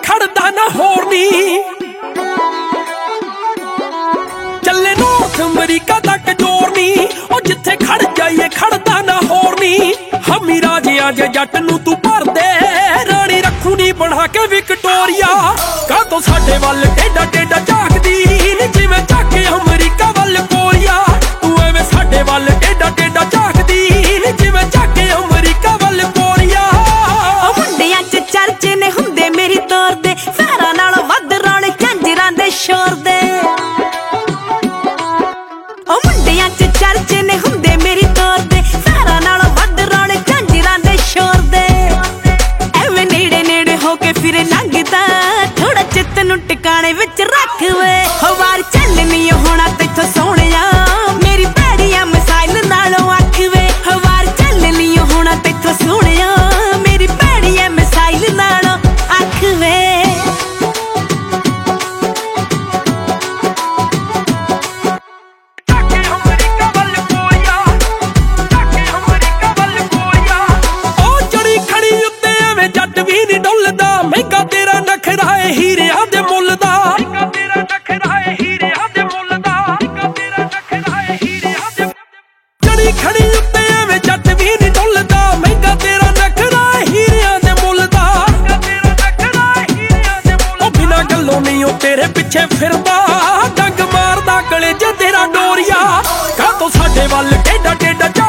ਖੜਦਾ ਨਾ ਹੋਰ ਨੀ। ਚੱਲੇ ਨੌਰਥ ਅਮਰੀਕਾ ਤੱਕ ਜੋਰ ਨੀ, ਉਹ ਜਿੱਥੇ ਖੜ ਜਾਈਏ ਖੜਦਾ ਨਾ ਹੋਰ ਨੀ। ਹਮੀ ਰਾਜਿਆਂ ਜੇ ਜੱਟ ਨੂੰ ਤੂੰ ਭਰਦੇ, ਰਾਣੀ ਰੱਖੂ ਨੀ ਬਣਾ ਕੇ ਵਿਕਟੋਰੀਆ। ਕਾਹਤੋਂ ਸਾਡੇ ਵੱਲ ਟੇਡਾ ਟੇਡਾ ਝਾਕਦੀ ਨੀ, ਜਿਵੇਂ ਝਾਕੇ ਅਮਰੀਕਾ ਵੱਲ ਕੋਰੀਆ। ਤੂੰ ਐਵੇਂ ਸਾਡੇ ਵੱਲ ਟੇਡਾ ਟੇਡਾ ਝਾਕਦੀ ਨੀ, ਜਿਵੇਂ ਝਾਕੇ ਅਮਰੀਕਾ ਵੱਲ ਕੋਰੀਆ। ਮੁੰਡਿਆਂ ਚ ਚਰਚੇ ਨੇ ਹੁੰਦੇ ਮੇਰੀ ਤੋਰ ਦੇ, ਫੇਰਾਂ ਨਾਲੋਂ ਵੱਧ ਰੌਲੇ ਝਾਂਜਰਾਂ ਦੇ ਸ਼ੋਰ ਦੇ। ਮੁੰਡਿਆਂ ਚ ਚਰਚੇ ਨੇ ਹੁੰਦੇ ਮੇਰੀ ਤੋਰ ਦੇ, ਫੇਰਾਂ ਨਾਲੋਂ ਵੱਧ ਰੌਲੇ ਝਾਂਜਰਾਂ ਦੇ ਸ਼ੋਰ ਦੇ। ਐਵੇਂ ਨੇੜੇ ਨੇੜੇ ਹੋ ਕੇ ਫਿਰ ਲੰਘਦਾ, ਥੋੜਾ ਚਿੱਤ ਨੂੰ ਟਿਕਾਣੇ ਵਿੱਚ ਰੱਖ ਵੇ। ਹਵਾਰ ਚੱਲਣੀ ਹੋਣਾ ਤੈਥੋਂ ਸੋਹਣਿਆ, ਮੇਰੀ ਭੈੜੀਆਂ ਮਿਸਾਈਲ ਨਾਲੋਂ ਅੱਖ ਵੇ। ਹਵਾਰ ਚੱਲਣੀ ਹੋਣਾ ਤੈਥੋਂ ਸੋਹਣਿਆ, ਮੇਰੀ ਭੈੜੀਆਂ ਮਿਸਾਈਲ ਨਾਲੋਂ ਅੱਖ ਵੇ। ਮਹਿੰਗਾ ਤੇਰਾ ਨਖਰਾ ਏ ਹੀਰਿਆਂ ਦੇ ਮੁੱਲ ਦਾ। ਜੜੀ ਖੜੀ ਉੱਤੇ ਐਵੇਂ ਜੱਟ ਵੀ ਨੀ ਡੁੱਲਦਾ, ਮਹਿੰਗਾ ਤੇਰਾ ਨਖਰਾ ਏ ਹੀਰਿਆਂ ਦੇ ਮੁੱਲ ਦਾ। ਉਹ ਬਿਨਾਂ ਗੱਲੋਂ ਨਹੀਂ ਉਹ ਤੇਰੇ ਪਿੱਛੇ ਫਿਰਦਾ, ਡੰਗ ਮਾਰਦਾ ਗਲੇ 'ਚ ਤੇਰਾ ਡੋਰੀਆ। ਕਾਹਤੋਂ ਸਾਡੇ ਵੱਲ ਟੇਡਾ ਟੇਡਾ